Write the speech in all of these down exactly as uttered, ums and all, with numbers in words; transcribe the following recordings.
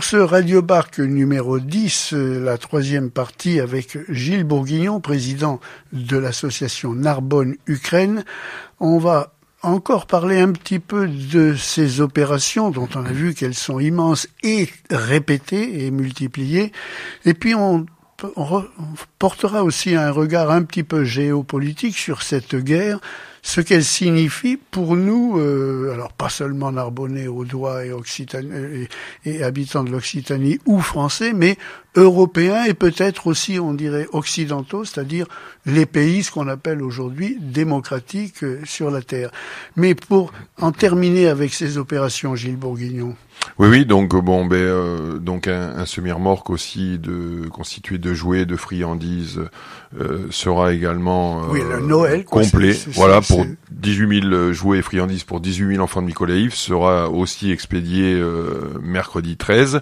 ce Radio Barque numéro dix, la troisième partie avec Gilles Bourguignon, président de l'association Narbonne-Ukraine, on va encore parler un petit peu de ces opérations dont on a vu qu'elles sont immenses et répétées et multipliées. Et puis on, on portera aussi un regard un petit peu géopolitique sur cette guerre, ce qu'elle signifie pour nous, euh, alors pas seulement Narbonnais, Audois et, et, et habitants de l'Occitanie ou français, mais européens et peut-être aussi, on dirait, occidentaux, c'est-à-dire les pays, ce qu'on appelle aujourd'hui, démocratiques euh, sur la Terre. Mais pour en terminer avec ces opérations, Gilles Bourguignon. Oui, oui, donc bon, ben euh, donc un, un semi-remorque aussi de constitué de jouets, de friandises euh, sera également euh, oui, le Noël, quoi, complet. C'est, c'est, voilà, c'est, pour c'est... dix-huit mille jouets et friandises pour dix-huit mille enfants de Mykolaïv sera aussi expédié euh, mercredi treize.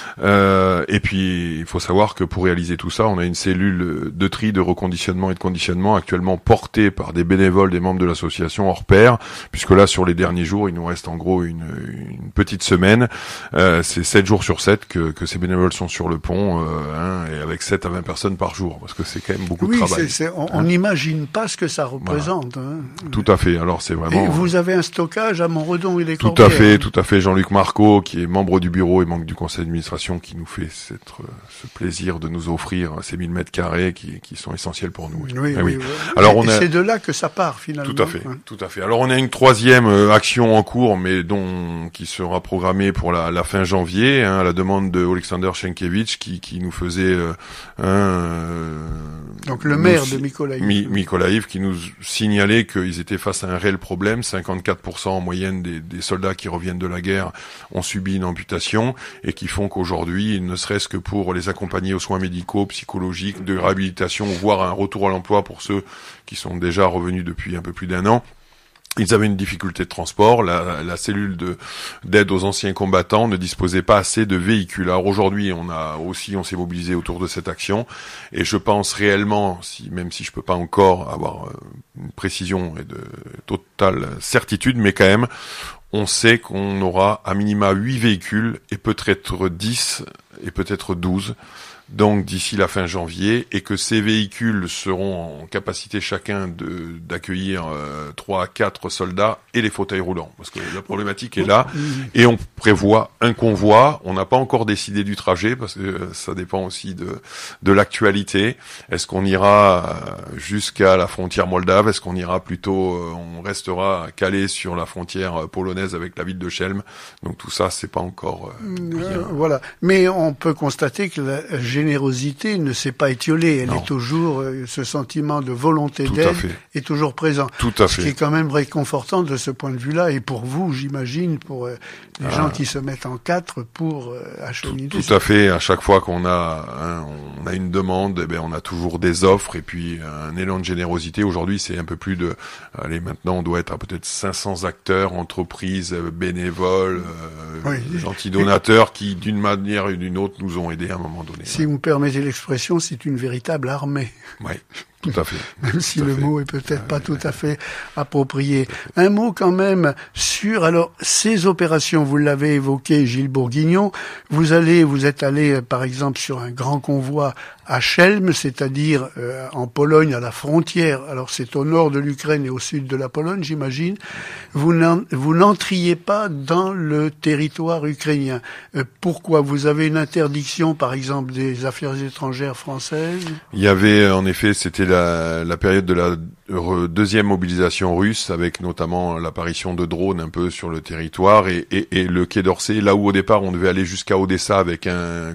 Euh, et puis il faut savoir que pour réaliser tout ça, on a une cellule de tri, de reconditionnement et de conditionnement actuellement portée par des bénévoles, des membres de l'association hors pair, puisque là sur les derniers jours, il nous reste en gros une, une petite semaine. Euh, c'est sept jours sur sept que, que ces bénévoles sont sur le pont, euh, hein, et avec sept à vingt personnes par jour, parce que c'est quand même beaucoup oui, de travail. C'est, c'est, on n'imagine hein. pas ce que ça représente. Voilà. Hein. Tout à fait. Alors c'est vraiment. Et vous avez un stockage à Montredon et les Tout à fait, hein. tout à fait. Jean-Luc Marco, qui est membre du bureau et membre du conseil d'administration, qui nous fait cette, ce plaisir de nous offrir ces mille mètres carrés qui, qui sont essentiels pour nous. Oui, oui. oui. oui. Alors et on a. C'est de là que ça part finalement. Tout à fait, hein. tout à fait. Alors on a une troisième euh, action en cours, mais dont qui sera programmée pour la, la fin janvier, hein, à la demande de Alexander Schenkevich, qui, qui nous faisait euh, un. Euh, Donc le maire nous, de Mykolaïv. Mi, Mykolaïv, qui nous signalait qu'ils étaient face à un réel problème. cinquante-quatre pour cent en moyenne des, des soldats qui reviennent de la guerre ont subi une amputation, et qui font qu'aujourd'hui, ne serait-ce que pour les accompagner aux soins médicaux, psychologiques, de réhabilitation, voire un retour à l'emploi pour ceux qui sont déjà revenus depuis un peu plus d'un an, ils avaient une difficulté de transport. La, la cellule de, d'aide aux anciens combattants ne disposait pas assez de véhicules. Alors aujourd'hui, on a aussi, on s'est mobilisé autour de cette action, et je pense réellement, si, même si je peux pas encore avoir une précision et de totale certitude, mais quand même, on sait qu'on aura à minima huit véhicules, et peut-être dix, et peut-être douze. Donc d'ici la fin janvier, et que ces véhicules seront en capacité chacun de d'accueillir euh, trois à quatre soldats et les fauteuils roulants, parce que la problématique est là, et on prévoit un convoi. On n'a pas encore décidé du trajet, parce que ça dépend aussi de de l'actualité. Est-ce qu'on ira jusqu'à la frontière moldave? Est-ce qu'on ira plutôt, euh, on restera calé sur la frontière polonaise avec la ville de Chelm? Donc tout ça, c'est pas encore euh, bien. Euh, voilà, mais on peut constater que la générosité ne s'est pas étiolée. Elle non. est toujours, euh, ce sentiment de volonté Tout d'aide est toujours présent. Tout à fait. Ce qui est quand même réconfortant de ce point de vue-là, et pour vous, j'imagine, pour euh, les ah. gens qui se mettent en quatre pour euh, acheminer. Tout, tout à fait. À chaque fois qu'on a, hein, on a une demande, eh ben on a toujours des offres, et puis un élan de générosité. Aujourd'hui, c'est un peu plus de, allez, maintenant on doit être à peut-être cinq cents acteurs, entreprises, bénévoles, euh, oui. gentils donateurs qui, d'une manière ou d'une autre, nous ont aidés à un moment donné. Si vous me permettez l'expression, c'est une véritable armée. Oui, tout à fait. Même si tout le mot est peut-être ah, pas oui. tout à fait approprié. Un mot quand même sur, alors, ces opérations, vous l'avez évoqué, Gilles Bourguignon, vous allez, vous êtes allé, par exemple, sur un grand convoi à Chelm, c'est-à-dire euh, en Pologne, à la frontière. Alors, c'est au nord de l'Ukraine et au sud de la Pologne, j'imagine. Vous, n'en, vous n'entriez pas dans le territoire ukrainien. Euh, pourquoi? Vous avez une interdiction, par exemple, des affaires étrangères françaises? Il y avait, en effet, c'était la, la période de la deuxième mobilisation russe, avec notamment l'apparition de drones un peu sur le territoire, et, et, et le Quai d'Orsay, là où au départ on devait aller jusqu'à Odessa avec un,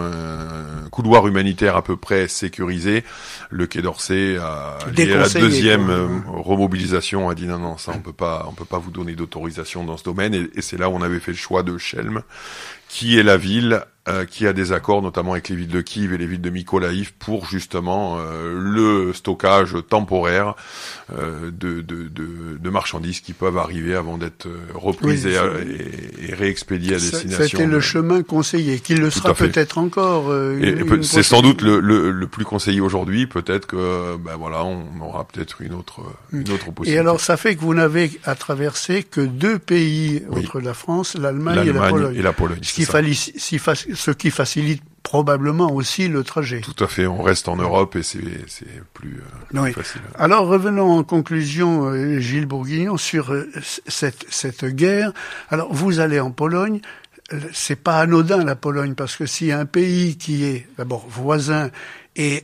un couloir humanitaire à peu près sécurisé, le Quai d'Orsay a lié à la deuxième euh, remobilisation, a dit non non, ça on peut pas, on peut pas vous donner d'autorisation dans ce domaine, et, et c'est là où on avait fait le choix de Chelm, qui est la ville euh, qui a des accords notamment avec les villes de Kiev et les villes de Mykolaïv pour justement euh, le stockage temporaire euh, de, de, de, de marchandises qui peuvent arriver avant d'être reprises oui, et, et, et réexpédiées à destination. C'était le chemin conseillé, qu'il le sera peut-être encore. Euh, et, une, c'est sans doute le, le, le plus conseillé aujourd'hui. Peut-être que ben voilà, on aura peut-être une autre, une autre possibilité. Et alors, ça fait que vous n'avez à traverser que deux pays oui. entre la France, l'Allemagne, L'Allemagne et la Pologne. Et la Pologne Ce qui facilite ce qui facilite probablement aussi le trajet. Tout à fait, on reste en Europe et c'est, c'est plus, euh, oui. plus facile. Alors revenons en conclusion, euh, Gilles Bourguignon, sur euh, cette, cette guerre. Alors vous allez en Pologne, c'est pas anodin la Pologne, parce que s'il y a un pays qui est d'abord voisin et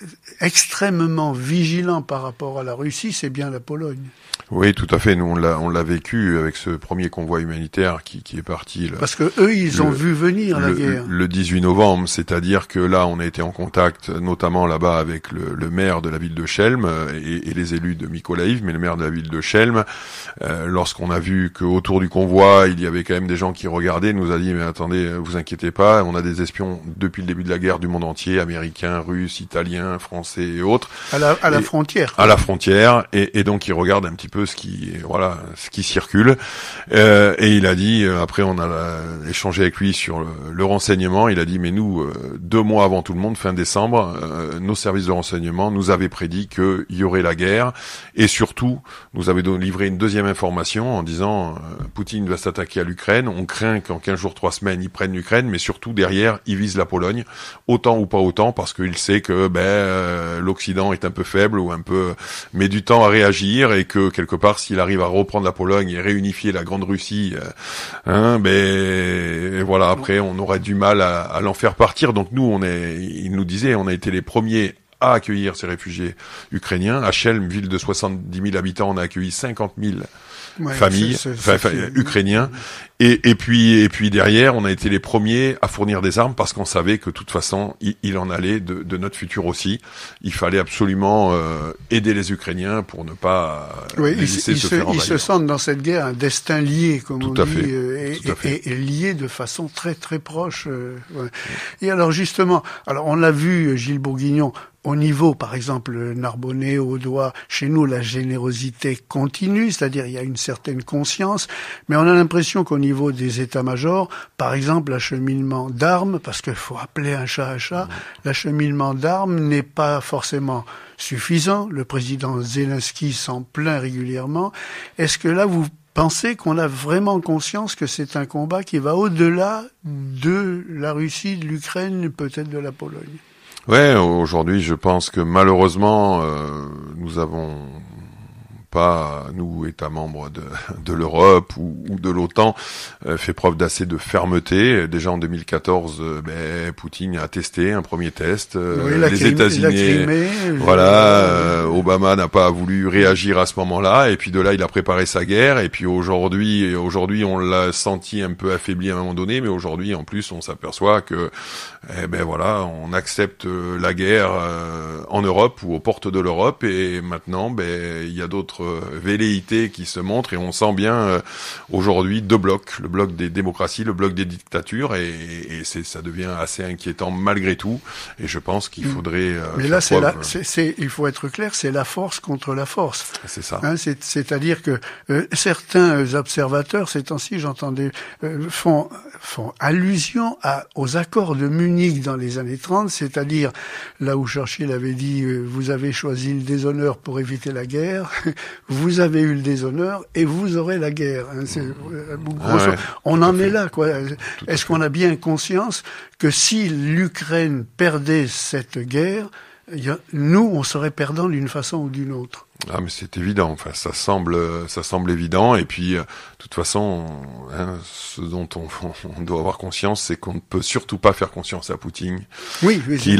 extrêmement vigilant par rapport à la Russie, c'est bien la Pologne. Oui, tout à fait. Nous, on l'a, on l'a vécu avec ce premier convoi humanitaire qui, qui est parti. Le, Parce que eux, ils le, ont vu venir le, la guerre. Le dix-huit novembre, c'est-à-dire que là, on a été en contact, notamment là-bas avec le, le maire de la ville de Chelm et, et les élus de Mykolaiv, mais le maire de la ville de Chelm, euh, lorsqu'on a vu qu'autour du convoi, il y avait quand même des gens qui regardaient, nous a dit, mais attendez, vous inquiétez pas, on a des espions depuis le début de la guerre du monde entier, américains, russes, italiens, français et autres. À la, à la et, frontière. À la frontière, et, et donc ils regardent un petit peu ce qui, voilà, ce qui circule. Euh, et il a dit, après on a la, échangé avec lui sur le, le renseignement, il a dit, mais nous, euh, deux mois avant tout le monde, fin décembre, euh, nos services de renseignement nous avaient prédit qu'il y aurait la guerre, et surtout, nous avaient livré une deuxième information en disant, euh, Poutine va s'attaquer à l'Ukraine, on craint qu'en quinze jours, trois semaines, ils prennent l'Ukraine, mais surtout derrière, ils visent la Pologne, autant ou pas autant, parce qu'il sait que ben euh, l'Occident est un peu faible ou un peu met du temps à réagir, et que quelque part, s'il arrive à reprendre la Pologne et réunifier la grande Russie, euh, hein, ben voilà, après on aurait du mal à, à l'en faire partir. Donc nous, on est, il nous disait, on a été les premiers à accueillir ces réfugiés ukrainiens. À Chelm, ville de soixante-dix mille habitants, on a accueilli cinquante mille ouais, familles, c'est, c'est, enfin, c'est... ukrainiens. Et, et puis, et puis derrière, on a été les premiers à fournir des armes parce qu'on savait que de toute façon, il, il en allait de, de notre futur aussi. Il fallait absolument euh, aider les Ukrainiens pour ne pas oui, les laisser ils, se, se faire envahir. Ils se sentent dans cette guerre un destin lié, comme tout on à dit, fait. Euh, tout à fait. Et, et, et lié de façon très très proche. Euh, ouais. Et alors justement, alors on l'a vu, Gilles Bourguignon. Au niveau, par exemple, Narbonnais, Audois, chez nous, la générosité continue, c'est-à-dire il y a une certaine conscience, mais on a l'impression qu'au niveau des états-majors, par exemple, l'acheminement d'armes, parce qu'il faut appeler un chat un chat, l'acheminement d'armes n'est pas forcément suffisant. Le président Zelensky s'en plaint régulièrement. Est-ce que là, vous pensez qu'on a vraiment conscience que c'est un combat qui va au-delà de la Russie, de l'Ukraine, peut-être de la Pologne ? Ouais, aujourd'hui, je pense que malheureusement, euh, nous avons pas, nous, États membres de, de l'Europe ou, ou de l'OTAN, euh, fait preuve d'assez de fermeté. Déjà en deux mille quatorze, euh, ben, Poutine a testé un premier test. Euh, oui, la les Crimée, États-Unis, la Crimée, voilà, euh, Obama n'a pas voulu réagir à ce moment-là. Et puis de là, il a préparé sa guerre. Et puis aujourd'hui, aujourd'hui, on l'a senti un peu affaibli à un moment donné, mais aujourd'hui, en plus, on s'aperçoit que, eh ben voilà, on accepte la guerre euh, en Europe ou aux portes de l'Europe. Et maintenant, ben il y a d'autres velléités qui se montrent et on sent bien euh, aujourd'hui deux blocs, le bloc des démocraties, le bloc des dictatures et, et c'est, ça devient assez inquiétant malgré tout et je pense qu'il faudrait euh, mais là c'est, preuve... la, c'est, c'est il faut être clair, c'est la force contre la force, c'est ça, hein, c'est, c'est-à-dire que euh, certains observateurs ces temps-ci j'entendais euh, font, font allusion à, aux accords de Munich dans les années trente, c'est-à-dire là où Churchill avait dit euh, vous avez choisi le déshonneur pour éviter la guerre, vous avez eu le déshonneur et vous aurez la guerre. Hein, c'est, grosso, ouais, on en est là, quoi. Est-ce qu'on a bien conscience que si l'Ukraine perdait cette guerre, nous, on serait perdants d'une façon ou d'une autre? Ah mais c'est évident, enfin ça semble ça semble évident et puis euh, de toute façon hein, ce dont on, on doit avoir conscience c'est qu'on ne peut surtout pas faire confiance à Poutine, oui, oui qu'il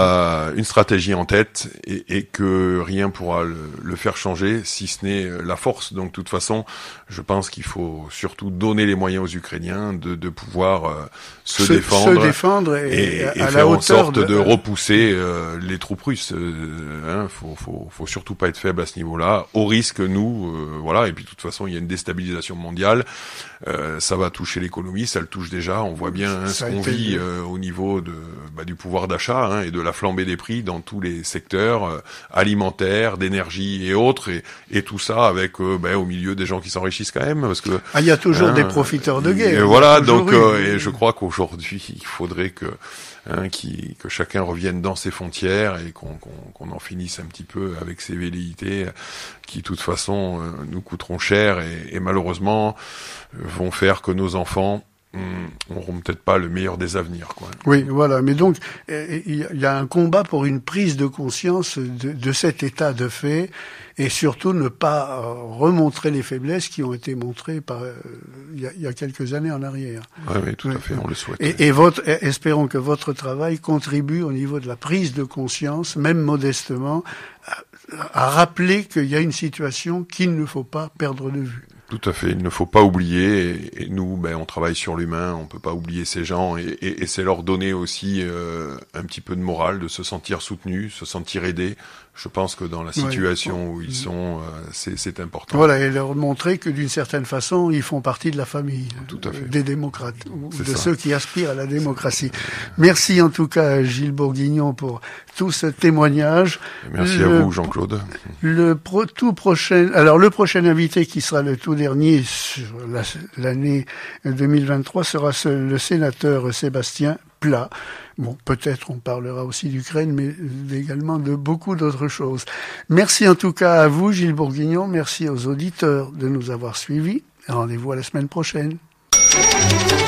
a une stratégie en tête et, et que rien pourra le, le faire changer si ce n'est la force. Donc de toute façon je pense qu'il faut surtout donner les moyens aux Ukrainiens de, de pouvoir euh, se, se défendre, se défendre et, et, et, à et la faire en sorte de, de repousser euh, les troupes russes. Euh, hein, faut, faut, faut surtout pas être faible à ce niveau-là, au risque nous, euh, voilà. Et puis de toute façon, il y a une déstabilisation mondiale. Euh, ça va toucher l'économie, ça le touche déjà. On voit bien hein, ce qu'on vit euh, au niveau de bah, du pouvoir d'achat hein, et de la flambée des prix dans tous les secteurs euh, alimentaires, d'énergie et autres. Et, et tout ça avec euh, bah, au milieu des gens qui s'enrichissent quand même, parce que ah, il y a toujours hein, des profiteurs de guerre. Et voilà, donc euh, et je crois qu'aujourd'hui, il faudrait que Hein, qui, que chacun revienne dans ses frontières et qu'on, qu'on, qu'on en finisse un petit peu avec ces velléités qui, de toute façon, euh, nous coûteront cher et, et malheureusement vont faire que nos enfants n'auront peut-être pas le meilleur des avenirs, quoi. Oui, voilà. Mais donc, il y a un combat pour une prise de conscience de, de cet état de fait, et surtout ne pas remontrer les faiblesses qui ont été montrées par euh, il, y a, il y a quelques années en arrière. Oui, oui, tout oui. à fait, on le souhaite. Et, et votre, espérons que votre travail contribue au niveau de la prise de conscience, même modestement, à, à rappeler qu'il y a une situation qu'il ne faut pas perdre de vue. Tout à fait, il ne faut pas oublier, et, et nous, ben, on travaille sur l'humain, on peut pas oublier ces gens, et, et, et c'est leur donner aussi euh, un petit peu de morale, de se sentir soutenu, se sentir aidé. Je pense que dans la situation ouais. où ils sont, euh, c'est, c'est important. Voilà, et leur montrer que d'une certaine façon, ils font partie de la famille Tout à fait. des démocrates, ou c'est de ça. ceux qui aspirent à la démocratie. Merci en tout cas, Gilles Bourguignon, pour tout ce témoignage. Merci le, à vous, Jean-Claude. Le pro, tout prochain, alors le prochain invité qui sera le tout dernier sur la, l'année deux mille vingt-trois sera ce, le sénateur Sébastien Pla. Bon, peut-être on parlera aussi d'Ukraine, mais également de beaucoup d'autres choses. Merci en tout cas à vous, Gilles Bourguignon. Merci aux auditeurs de nous avoir suivis. Rendez-vous à la semaine prochaine.